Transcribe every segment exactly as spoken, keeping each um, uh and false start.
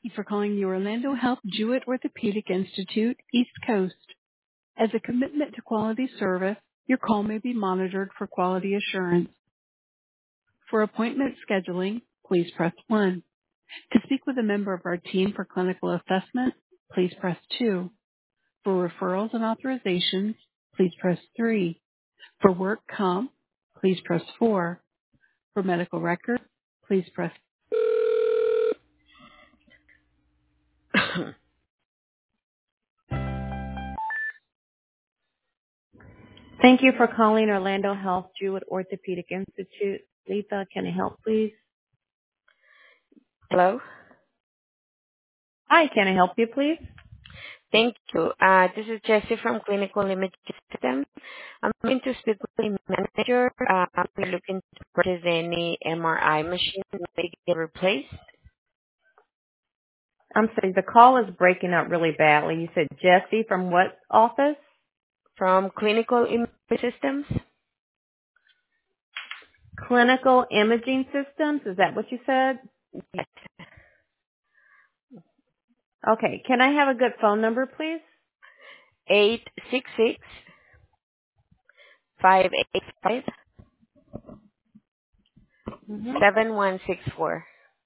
you for calling the Orlando Health Jewett Orthopedic Institute, East Coast. As a commitment to quality service, your call may be monitored for quality assurance. For appointment scheduling, please press one. To speak with a member of our team for clinical assessment, please press two. For referrals and authorizations, please press three. For work comp, please press four. For medical records, please press. Thank you for calling Orlando Health Jewett Orthopedic Institute. Letha, can I help, please? Hello. Hi, can I help you, please? Thank you. Uh, This is Jessie from Clinical Imaging System. I'm going to speak with the manager. Uh, We're looking to purchase any M R I machine that may get replaced I'm sorry, the call is breaking up really badly. You said Jesse from what office? from Clinical Imaging Systems. Clinical Imaging Systems, is that what you said? Yes. Okay, can I have a good phone number, please? eight six six, five eight five, Mm-hmm. seven one six four.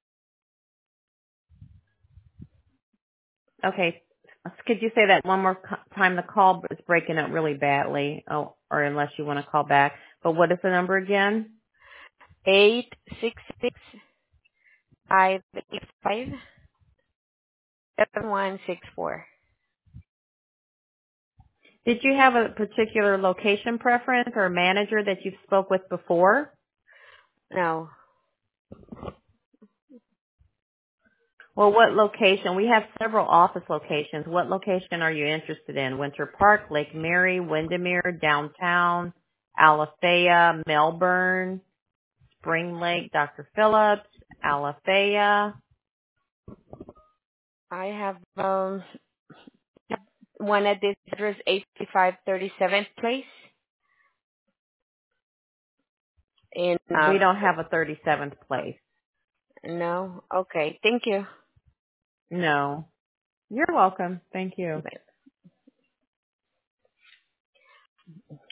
Okay, could you say that one more co- time? The call is breaking up really badly, oh, or unless you want to call back. But what is the number again? eight six six, five eight five, seven one six four. Did you have a particular location preference or manager that you've spoke with before? No. Well, what location? We have several office locations. What location are you interested in? Winter Park, Lake Mary, Windermere, Downtown, Alafaya, Melbourne, Spring Lake, Doctor Phillips, Alafaya. I have um one at this address, eighty-five thirty-seventh Place in We uh don't have a thirty-seventh place. no. Okay. Thank you. No. You're welcome. Thank you. Bye.